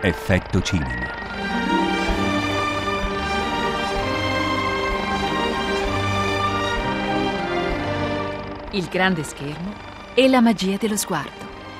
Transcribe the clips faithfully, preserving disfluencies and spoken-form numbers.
Effetto cinema. Il grande schermo e la magia dello sguardo.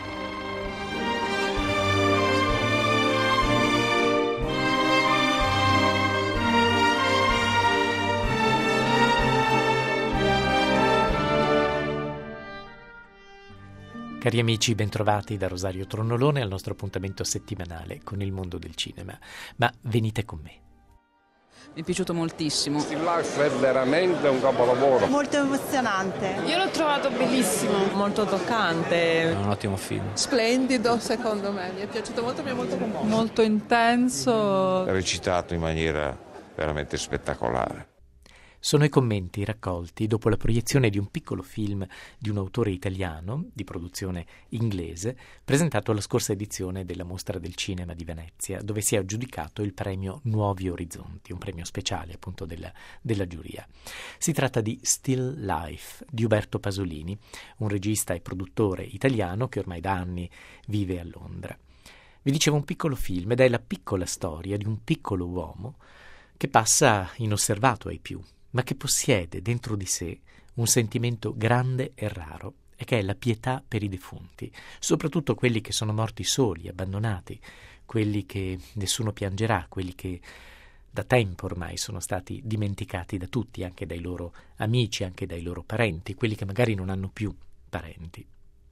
Cari amici, bentrovati da Rosario Tronnolone al nostro appuntamento settimanale con il mondo del cinema. Ma venite con me. Mi è piaciuto moltissimo. Still Life è veramente un capolavoro. Molto emozionante. Io l'ho trovato bellissimo. Molto toccante. È un ottimo film. Splendido, secondo me. Mi è piaciuto molto, mi è molto commosso. Molto intenso. Recitato in maniera veramente spettacolare. Sono i commenti raccolti dopo la proiezione di un piccolo film di un autore italiano, di produzione inglese, presentato alla scorsa edizione della Mostra del Cinema di Venezia, dove si è aggiudicato il premio Nuovi Orizzonti, un premio speciale appunto della, della giuria. Si tratta di Still Life di Uberto Pasolini, un regista e produttore italiano che ormai da anni vive a Londra. Vi dicevo un piccolo film ed è la piccola storia di un piccolo uomo che passa inosservato ai più, ma che possiede dentro di sé un sentimento grande e raro, e che è la pietà per i defunti, soprattutto quelli che sono morti soli, abbandonati, quelli che nessuno piangerà, quelli che da tempo ormai sono stati dimenticati da tutti, anche dai loro amici, anche dai loro parenti, quelli che magari non hanno più parenti.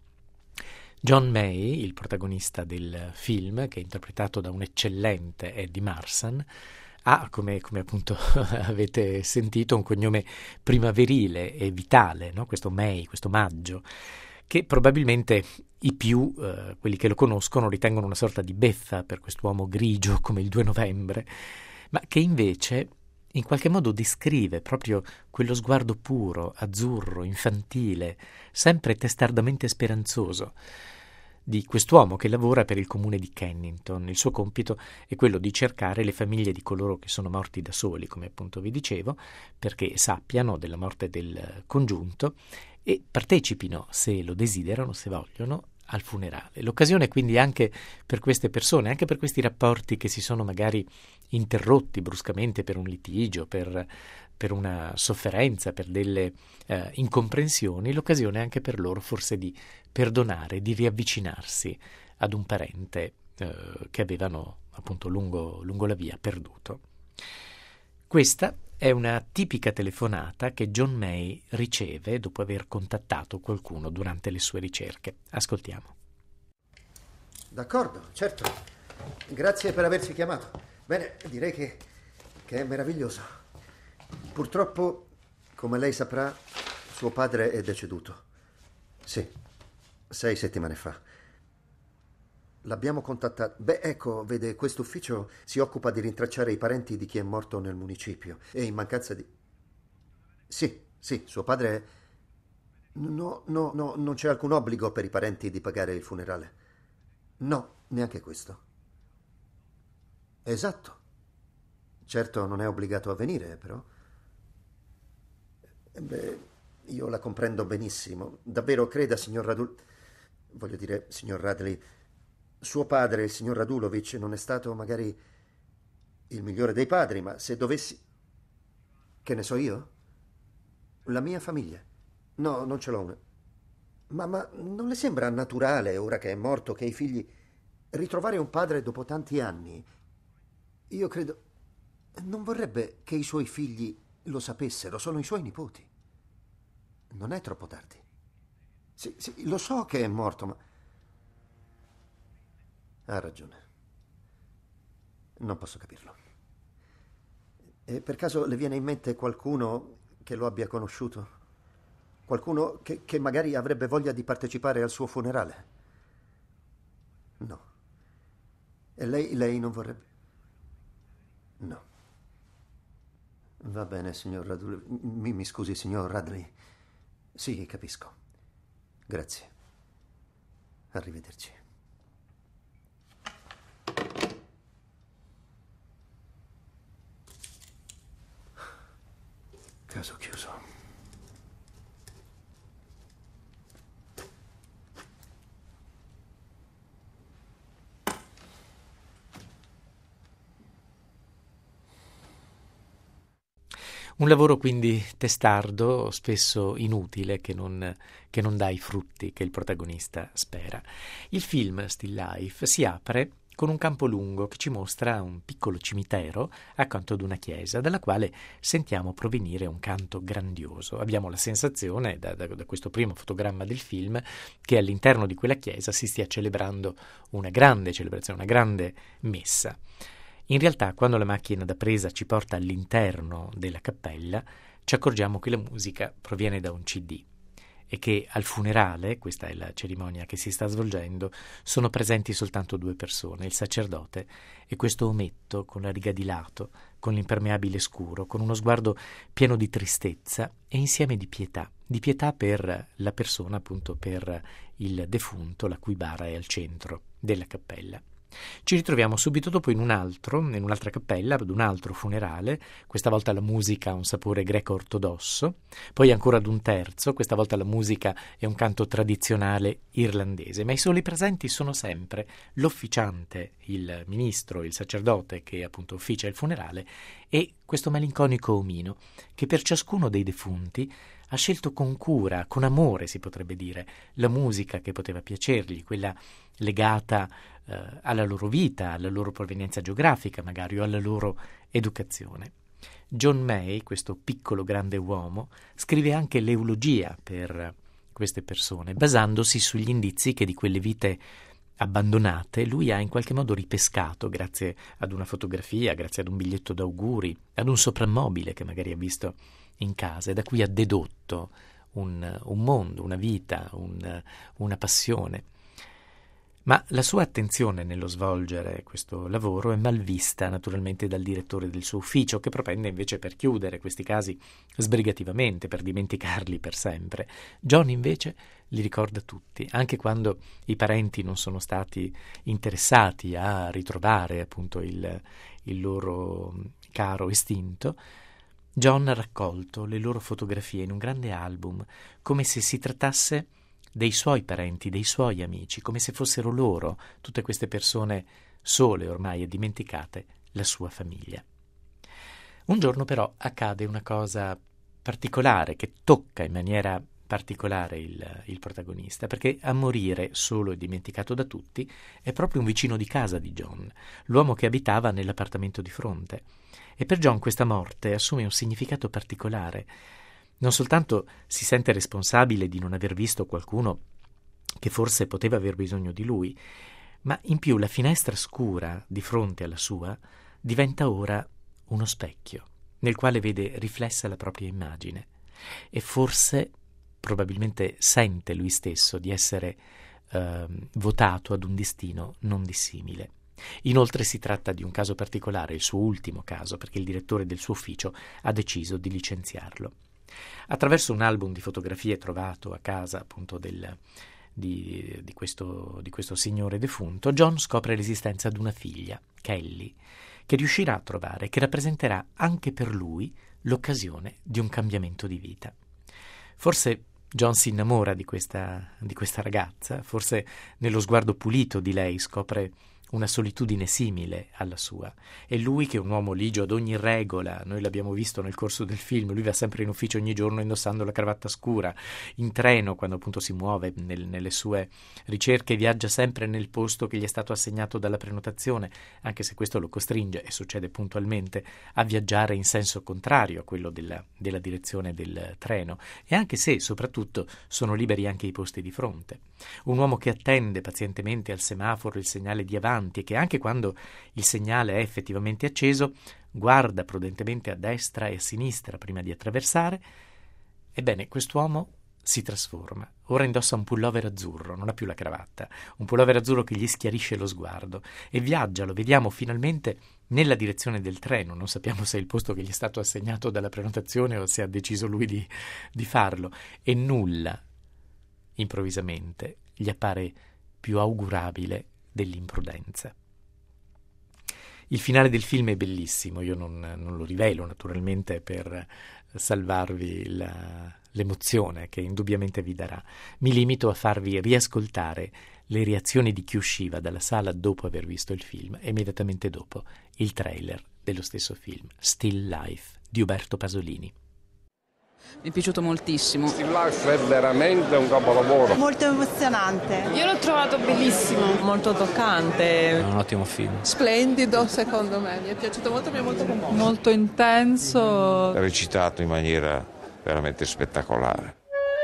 John May, il protagonista del film, che è interpretato da un eccellente Eddie Marsan, ha, come, come appunto avete sentito, un cognome primaverile e vitale, no? Questo May, questo maggio, che probabilmente i più, eh, quelli che lo conoscono, ritengono una sorta di beffa per quest'uomo grigio come il due novembre, ma che invece in qualche modo descrive proprio quello sguardo puro, azzurro, infantile, sempre testardamente speranzoso, di quest'uomo che lavora per il comune di Kennington. Il suo compito è quello di cercare le famiglie di coloro che sono morti da soli, come appunto vi dicevo, perché sappiano della morte del congiunto e partecipino, se lo desiderano, se vogliono, al funerale. L'occasione quindi anche per queste persone, anche per questi rapporti che si sono magari interrotti bruscamente per un litigio, per, per una sofferenza, per delle eh, incomprensioni, l'occasione anche per loro forse di perdonare, di riavvicinarsi ad un parente eh, che avevano appunto lungo, lungo la via perduto. Questa è una tipica telefonata che John May riceve dopo aver contattato qualcuno durante le sue ricerche. Ascoltiamo. D'accordo, certo. Grazie per averci chiamato. Bene, direi che, che è meraviglioso. Purtroppo, come lei saprà, suo padre è deceduto. Sì, sei settimane fa. L'abbiamo contattato. Beh, ecco, vede, questo ufficio si occupa di rintracciare i parenti di chi è morto nel municipio. E in mancanza di... Sì, sì, suo padre... No, no, no, non c'è alcun obbligo per i parenti di pagare il funerale. No, neanche questo. Esatto. Certo, non è obbligato a venire, però... Beh, io la comprendo benissimo. Davvero, creda, signor Radul... Voglio dire, signor Radley... Suo padre, il signor Radulovic, non è stato magari il migliore dei padri, ma se dovessi... Che ne so io? La mia famiglia. No, non ce l'ho una. Ma, ma non le sembra naturale, ora che è morto, che i figli... Ritrovare un padre dopo tanti anni? Io credo... Non vorrebbe che i suoi figli lo sapessero, sono i suoi nipoti. Non è troppo tardi. Sì, sì, lo so che è morto, ma... Ha ragione. Non posso capirlo. E per caso le viene in mente qualcuno che lo abbia conosciuto? Qualcuno che, che magari avrebbe voglia di partecipare al suo funerale? No. E lei, lei non vorrebbe? No. Va bene, signor Radley. Mi, mi scusi, signor Radley. Sì, capisco. Grazie. Arrivederci. Caso chiuso. Un lavoro quindi testardo, spesso inutile, che non, che non dà i frutti che il protagonista spera. Il film Still Life si apre con un campo lungo che ci mostra un piccolo cimitero accanto ad una chiesa, dalla quale sentiamo provenire un canto grandioso. Abbiamo la sensazione, da, da, da questo primo fotogramma del film, che all'interno di quella chiesa si stia celebrando una grande celebrazione, una grande messa. In realtà, quando la macchina da presa ci porta all'interno della cappella, ci accorgiamo che la musica proviene da un C D e che al funerale, questa è la cerimonia che si sta svolgendo, sono presenti soltanto due persone, il sacerdote e questo ometto con la riga di lato, con l'impermeabile scuro, con uno sguardo pieno di tristezza e insieme di pietà, di pietà per la persona, appunto per il defunto, la cui bara è al centro della cappella. Ci ritroviamo subito dopo in un altro, in un'altra cappella, ad un altro funerale, questa volta la musica ha un sapore greco-ortodosso, poi ancora ad un terzo, questa volta la musica è un canto tradizionale irlandese, ma i soli presenti sono sempre l'officiante, il ministro, il sacerdote che appunto officia il funerale e questo malinconico omino che per ciascuno dei defunti ha scelto con cura, con amore si potrebbe dire, la musica che poteva piacergli, quella legata eh, alla loro vita, alla loro provenienza geografica magari o alla loro educazione. John May, questo piccolo grande uomo, scrive anche l'eulogia per queste persone, basandosi sugli indizi che di quelle vite abbandonate lui ha in qualche modo ripescato grazie ad una fotografia, grazie ad un biglietto d'auguri, ad un soprammobile che magari ha visto in casa e da cui ha dedotto un, un mondo, una vita, un, una passione. Ma la sua attenzione nello svolgere questo lavoro è mal vista naturalmente dal direttore del suo ufficio, che propende invece per chiudere questi casi sbrigativamente, per dimenticarli per sempre. John invece li ricorda tutti, anche quando i parenti non sono stati interessati a ritrovare appunto il, il loro caro estinto. John ha raccolto le loro fotografie in un grande album, come se si trattasse dei suoi parenti, dei suoi amici, come se fossero loro, tutte queste persone sole ormai e dimenticate, la sua famiglia. Un giorno però accade una cosa particolare che tocca in maniera particolare il, il protagonista, perché a morire, solo e dimenticato da tutti, è proprio un vicino di casa di John, l'uomo che abitava nell'appartamento di fronte. E per John questa morte assume un significato particolare. Non soltanto si sente responsabile di non aver visto qualcuno che forse poteva aver bisogno di lui, ma in più la finestra scura di fronte alla sua diventa ora uno specchio, nel quale vede riflessa la propria immagine e forse, probabilmente sente lui stesso di essere eh, votato ad un destino non dissimile. Inoltre si tratta di un caso particolare, il suo ultimo caso, perché il direttore del suo ufficio ha deciso di licenziarlo. Attraverso un album di fotografie trovato a casa appunto del, di, di, questo, di questo signore defunto, John scopre l'esistenza di una figlia, Kelly, che riuscirà a trovare, che rappresenterà anche per lui l'occasione di un cambiamento di vita. Forse John si innamora di questa, di questa ragazza, forse nello sguardo pulito di lei scopre una solitudine simile alla sua. E lui, che è un uomo ligio ad ogni regola, noi l'abbiamo visto nel corso del film, lui va sempre in ufficio ogni giorno indossando la cravatta scura, in treno quando appunto si muove nel, nelle sue ricerche, viaggia sempre nel posto che gli è stato assegnato dalla prenotazione, anche se questo lo costringe, e succede puntualmente, a viaggiare in senso contrario a quello della, della direzione del treno, e anche se soprattutto sono liberi anche i posti di fronte. Un uomo che attende pazientemente al semaforo il segnale di avanti e che anche quando il segnale è effettivamente acceso guarda prudentemente a destra e a sinistra prima di attraversare. Ebbene, quest'uomo si trasforma. Ora indossa un pullover azzurro, non ha più la cravatta, un pullover azzurro che gli schiarisce lo sguardo e viaggia, lo vediamo finalmente nella direzione del treno. Non sappiamo se è il posto che gli è stato assegnato dalla prenotazione o se ha deciso lui di, di farlo, e nulla improvvisamente gli appare più augurabile dell'imprudenza. Il finale del film è bellissimo, io non, non lo rivelo naturalmente per salvarvi la, l'emozione che indubbiamente vi darà. Mi limito a farvi riascoltare le reazioni di chi usciva dalla sala dopo aver visto il film e immediatamente dopo il trailer dello stesso film, Still Life di Uberto Pasolini. Mi è piaciuto moltissimo. Il live è veramente un capolavoro. Molto emozionante. Io l'ho trovato bellissimo. molto toccante, È un ottimo film. Splendido, secondo me. Mi è piaciuto molto, mi è molto commosso. molto intenso. Recitato in maniera veramente spettacolare.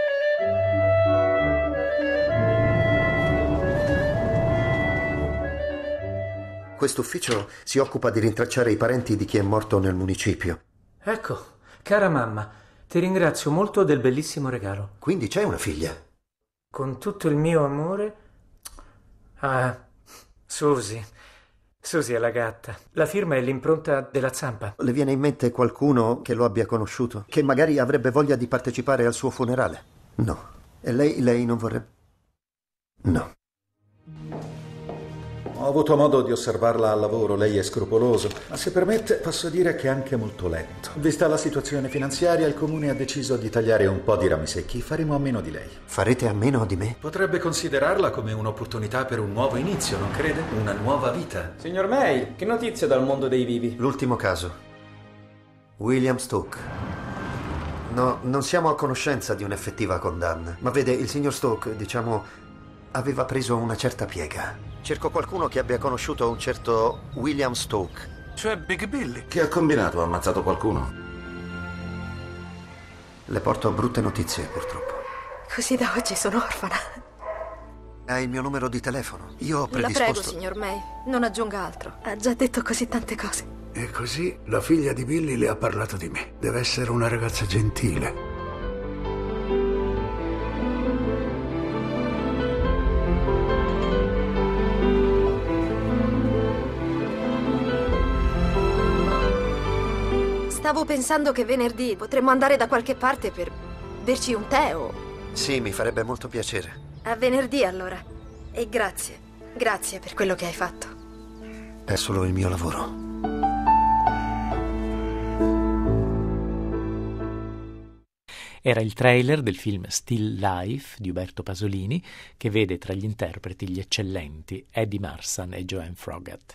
Questo ufficio si occupa di rintracciare i parenti di chi è morto nel municipio. Ecco, cara mamma, ti ringrazio molto del bellissimo regalo. Quindi c'è una figlia? Con tutto il mio amore... Ah, Susi. Susi è la gatta. La firma è l'impronta della zampa. Le viene in mente qualcuno che lo abbia conosciuto? Che magari avrebbe voglia di partecipare al suo funerale? No. E lei, lei non vorrebbe? No. Ho avuto modo di osservarla al lavoro, lei è scrupoloso, ma se permette posso dire che è anche molto lento. Vista la situazione finanziaria, il comune ha deciso di tagliare un po' di rami secchi. Faremo a meno di lei. Farete a meno di me? Potrebbe considerarla come un'opportunità per un nuovo inizio, non crede? Una nuova vita. Signor May, che notizie dal mondo dei vivi? L'ultimo caso. William Stoke. No, non siamo a conoscenza di un'effettiva condanna, ma vede, il signor Stoke, diciamo, aveva preso una certa piega. Cerco qualcuno che abbia conosciuto un certo William Stoke. Cioè Big Billy. Che ha combinato? Ha ammazzato qualcuno? Le porto brutte notizie, purtroppo. Così da oggi sono orfana. Ha il mio numero di telefono. Io ho predisposto... La prego, signor May, non aggiunga altro. Ha già detto così tante cose. E così la figlia di Billy le ha parlato di me. Deve essere una ragazza gentile. Stavo pensando che venerdì potremmo andare da qualche parte per berci un tè o... Sì, mi farebbe molto piacere. A venerdì, allora. E grazie. Grazie per quello che hai fatto. È solo il mio lavoro. Era il trailer del film Still Life di Uberto Pasolini, che vede tra gli interpreti gli eccellenti Eddie Marsan e Joanne Froggatt.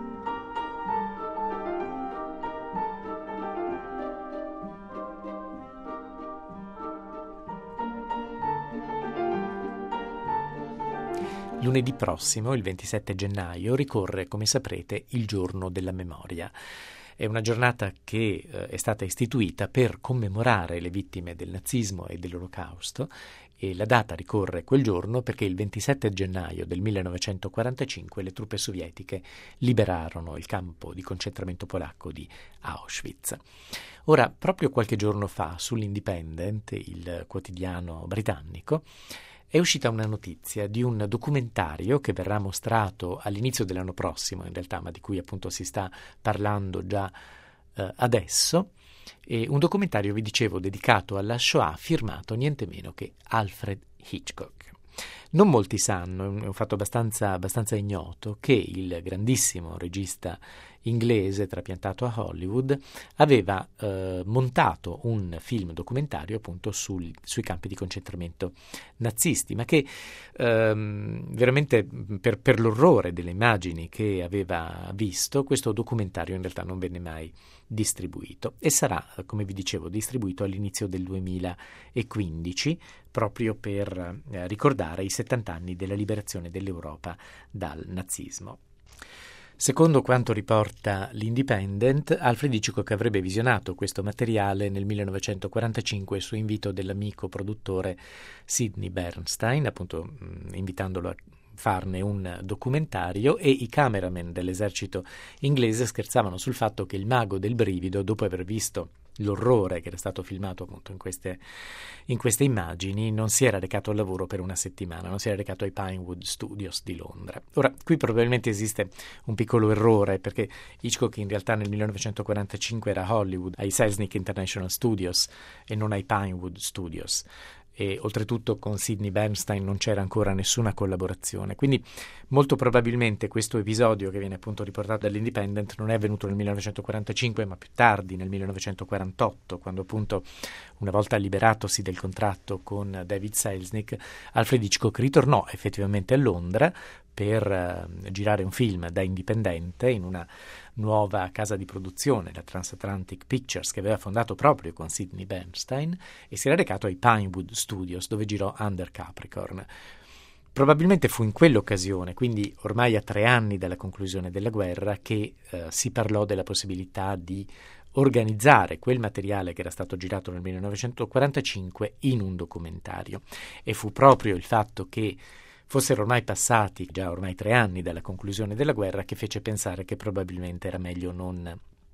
Lunedì prossimo, il ventisette gennaio, ricorre, come saprete, il Giorno della Memoria. È una giornata che eh, è stata istituita per commemorare le vittime del nazismo e dell'Olocausto, e la data ricorre quel giorno perché il ventisette gennaio del millenovecentoquarantacinque le truppe sovietiche liberarono il campo di concentramento polacco di Auschwitz. Ora, proprio qualche giorno fa, sull'Independent, il quotidiano britannico, è uscita una notizia di un documentario che verrà mostrato all'inizio dell'anno prossimo, in realtà, ma di cui appunto si sta parlando già eh, adesso, e un documentario, vi dicevo, dedicato alla Shoah, firmato niente meno che Alfred Hitchcock. Non molti sanno, è un fatto abbastanza, abbastanza ignoto, che il grandissimo regista inglese trapiantato a Hollywood aveva eh, montato un film documentario appunto sul, sui campi di concentramento nazisti, ma che ehm, veramente per, per l'orrore delle immagini che aveva visto, questo documentario in realtà non venne mai distribuito e sarà, come vi dicevo, distribuito all'inizio del duemilaquindici, proprio per eh, ricordare i settanta anni della liberazione dell'Europa dal nazismo. Secondo quanto riporta l'Independent, Alfred Hitchcock avrebbe visionato questo materiale nel millenovecentoquarantacinque su invito dell'amico produttore Sidney Bernstein, appunto mh, invitandolo a farne un documentario, e i cameraman dell'esercito inglese scherzavano sul fatto che il mago del brivido, dopo aver visto l'orrore che era stato filmato appunto in queste, in queste immagini, non si era recato al lavoro per una settimana, non si era recato ai Pinewood Studios di Londra. Ora, qui probabilmente esiste un piccolo errore, perché Hitchcock in realtà nel millenovecentoquarantacinque era a Hollywood, ai Selznick International Studios e non ai Pinewood Studios. E oltretutto con Sidney Bernstein non c'era ancora nessuna collaborazione, quindi molto probabilmente questo episodio che viene appunto riportato dall'Independent non è avvenuto nel millenovecentoquarantacinque ma più tardi, nel millenovecentoquarantotto, quando appunto, una volta liberatosi del contratto con David Selznick, Alfred Hitchcock ritornò effettivamente a Londra per uh, girare un film da indipendente in una nuova casa di produzione, la Transatlantic Pictures, che aveva fondato proprio con Sidney Bernstein, e si era recato ai Pinewood Studios, dove girò Under Capricorn. Probabilmente fu in quell'occasione, quindi ormai a tre anni dalla conclusione della guerra, che uh, si parlò della possibilità di organizzare quel materiale che era stato girato nel millenovecentoquarantacinque in un documentario. E fu proprio il fatto che fossero ormai passati già ormai tre anni dalla conclusione della guerra che fece pensare che probabilmente era meglio non,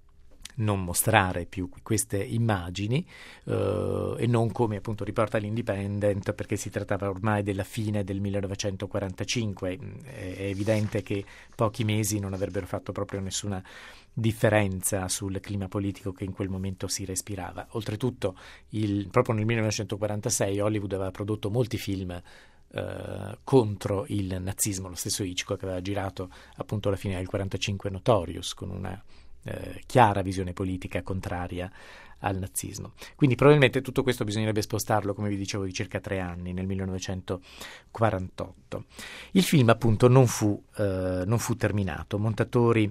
non mostrare più queste immagini eh, e non, come appunto riporta l'Independent, perché si trattava ormai della fine del millenovecentoquarantacinque. È evidente che pochi mesi non avrebbero fatto proprio nessuna differenza sul clima politico che in quel momento si respirava. Oltretutto, il, proprio nel millenovecentoquarantasei Hollywood aveva prodotto molti film Uh, contro il nazismo. Lo stesso Hitchcock aveva girato appunto alla fine del quarantacinque Notorious, con una uh, chiara visione politica contraria al nazismo. Quindi probabilmente tutto questo bisognerebbe spostarlo, come vi dicevo, di circa tre anni, nel millenovecentoquarantotto. Il film appunto non fu, uh, non fu terminato. Montatori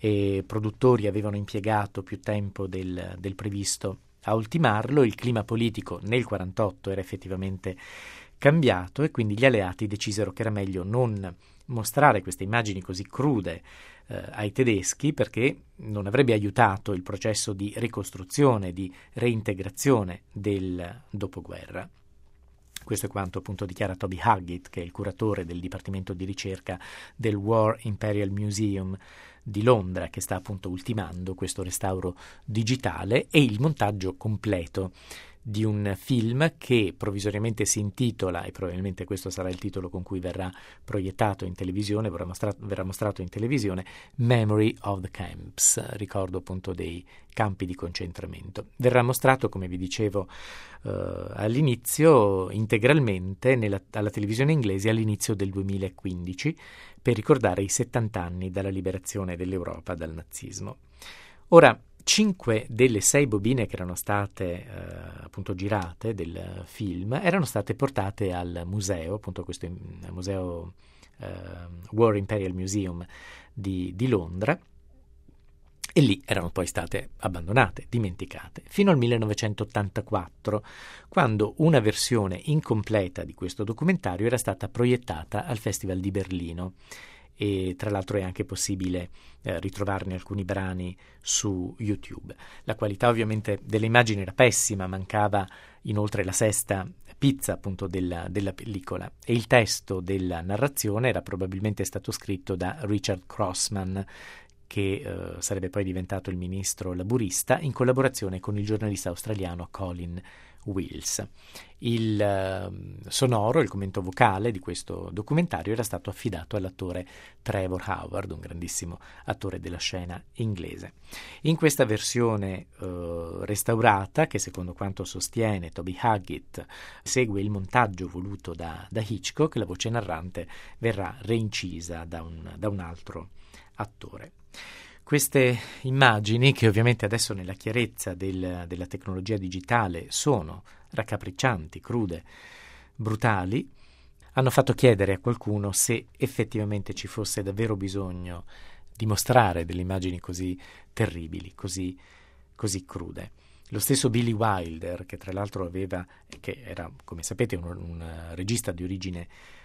e produttori avevano impiegato più tempo del, del previsto a ultimarlo. Il clima politico nel quarantotto era effettivamente cambiato e quindi gli alleati decisero che era meglio non mostrare queste immagini così crude eh, ai tedeschi, perché non avrebbe aiutato il processo di ricostruzione, di reintegrazione del dopoguerra. Questo è quanto appunto dichiara Toby Haggett, che è il curatore del Dipartimento di Ricerca del War Imperial Museum di Londra, che sta appunto ultimando questo restauro digitale e il montaggio completo di un film che provvisoriamente si intitola, e probabilmente questo sarà il titolo con cui verrà proiettato in televisione, verrà mostrato, verrà mostrato in televisione, Memory of the Camps, ricordo appunto dei campi di concentramento. Verrà mostrato, come vi dicevo uh, all'inizio, integralmente nella, alla televisione inglese all'inizio del duemilaquindici, per ricordare i settanta anni dalla liberazione dell'Europa dal nazismo. Ora, cinque delle sei bobine che erano state eh, appunto girate del film erano state portate al museo, appunto questo il museo eh, War Imperial Museum di, di Londra, e lì erano poi state abbandonate, dimenticate, fino al millenovecentottantaquattro, quando una versione incompleta di questo documentario era stata proiettata al Festival di Berlino. E tra l'altro è anche possibile eh, ritrovarne alcuni brani su YouTube. La qualità ovviamente delle immagini era pessima, mancava inoltre la sesta pizza appunto della, della pellicola, e il testo della narrazione era probabilmente stato scritto da Richard Crossman, che eh, sarebbe poi diventato il ministro laburista, in collaborazione con il giornalista australiano Colin Wills. Il uh, sonoro, il commento vocale di questo documentario era stato affidato all'attore Trevor Howard, un grandissimo attore della scena inglese. In questa versione uh, restaurata, che secondo quanto sostiene Toby Haggett segue il montaggio voluto da, da Hitchcock, la voce narrante verrà reincisa da un, da un altro attore. Queste immagini, che ovviamente adesso nella chiarezza del, della tecnologia digitale sono raccapriccianti, crude, brutali, hanno fatto chiedere a qualcuno se effettivamente ci fosse davvero bisogno di mostrare delle immagini così terribili, così, così crude. Lo stesso Billy Wilder, che tra l'altro aveva, che era, come sapete, un, un regista di origine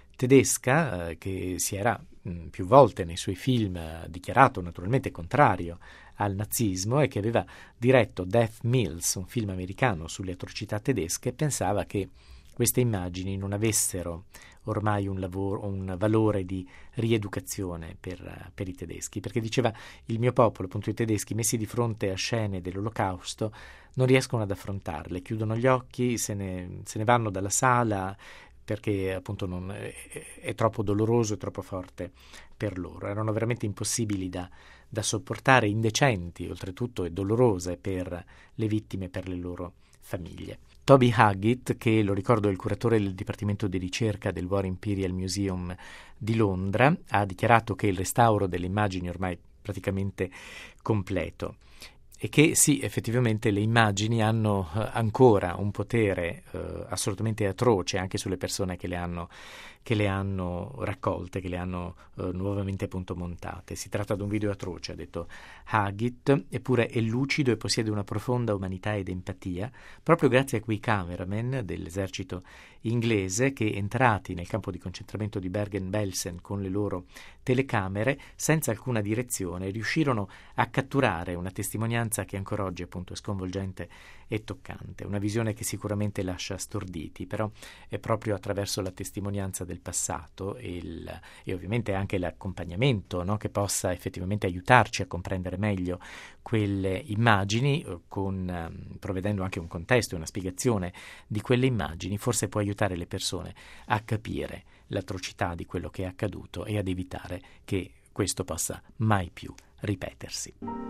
tedesca, eh, che si era mh, più volte nei suoi film eh, dichiarato naturalmente contrario al nazismo, e che aveva diretto Death Mills, un film americano sulle atrocità tedesche, pensava che queste immagini non avessero ormai un, lavoro, un valore di rieducazione per, per i tedeschi, perché diceva: il mio popolo, appunto i tedeschi, messi di fronte a scene dell'Olocausto, non riescono ad affrontarle, chiudono gli occhi, se ne, se ne vanno dalla sala, perché appunto non, è, è troppo doloroso e troppo forte per loro. Erano veramente impossibili da, da sopportare, indecenti oltretutto e dolorose per le vittime e per le loro famiglie. Toby Haggett, che lo ricordo è il curatore del Dipartimento di Ricerca del War Imperial Museum di Londra, ha dichiarato che il restauro delle immagini è ormai praticamente completo, e che sì, effettivamente le immagini hanno uh, ancora un potere uh, assolutamente atroce anche sulle persone che le hanno che le hanno raccolte, che le hanno eh, nuovamente appunto montate. Si tratta di un video atroce, ha detto Haggett, eppure è lucido e possiede una profonda umanità ed empatia, proprio grazie a quei cameraman dell'esercito inglese che, entrati nel campo di concentramento di Bergen-Belsen con le loro telecamere, senza alcuna direzione, riuscirono a catturare una testimonianza che ancora oggi appunto è sconvolgente e toccante, una visione che sicuramente lascia storditi, però è proprio attraverso la testimonianza del passato e, il, e ovviamente anche l'accompagnamento, no, che possa effettivamente aiutarci a comprendere meglio quelle immagini, con, um, provvedendo anche un contesto e una spiegazione di quelle immagini, forse può aiutare le persone a capire l'atrocità di quello che è accaduto e ad evitare che questo possa mai più ripetersi.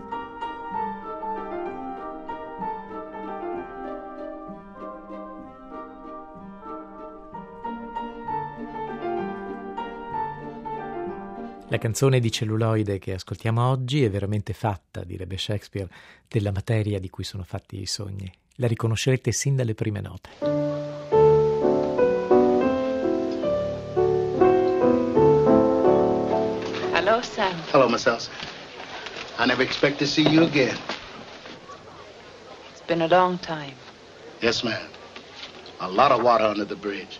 La canzone di celluloide che ascoltiamo oggi è veramente fatta, direbbe Shakespeare, della materia di cui sono fatti i sogni. La riconoscerete sin dalle prime note. Hello, Sam. Hello, Miss Elsa. I never expect to see you again. It's been a long time. Yes, ma'am. A lot of water under the bridge.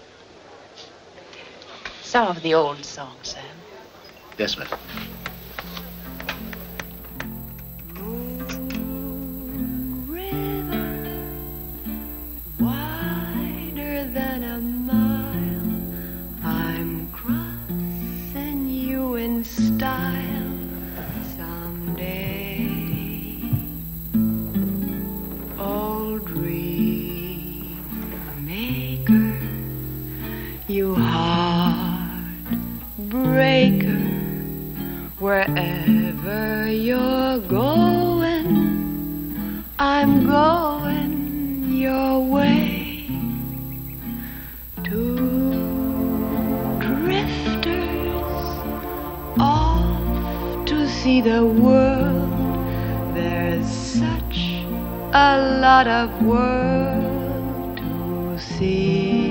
Some of the old songs, Sam. Yes, ma'am. Moon River, wider than a mile, I'm crossing you in style someday. Old dream maker, you heartbreaker, wherever you're going, I'm going your way. Two drifters off to see the world. There's such a lot of world to see.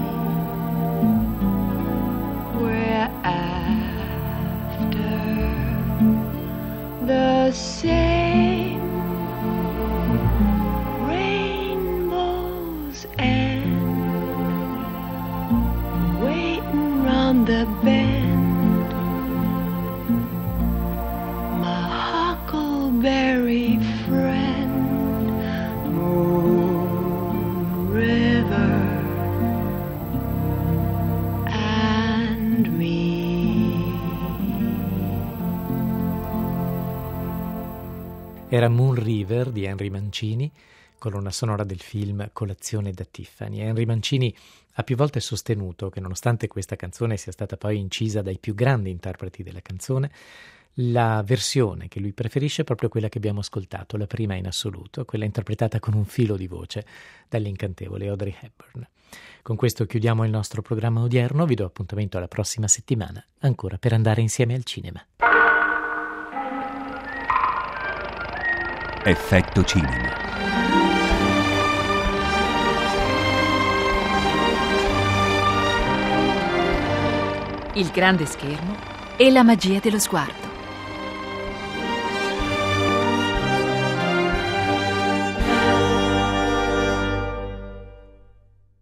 We're the same rainbows end, waiting round the bend. My huckleberry friend, Moon River, and me. Era Moon River di Henry Mancini, colonna sonora del film Colazione da Tiffany. Henry Mancini ha più volte sostenuto che, nonostante questa canzone sia stata poi incisa dai più grandi interpreti della canzone, la versione che lui preferisce è proprio quella che abbiamo ascoltato, la prima in assoluto, quella interpretata con un filo di voce dall'incantevole Audrey Hepburn. Con questo chiudiamo il nostro programma odierno, vi do appuntamento alla prossima settimana, ancora per andare insieme al cinema. Effetto cinema. Il grande schermo e la magia dello sguardo.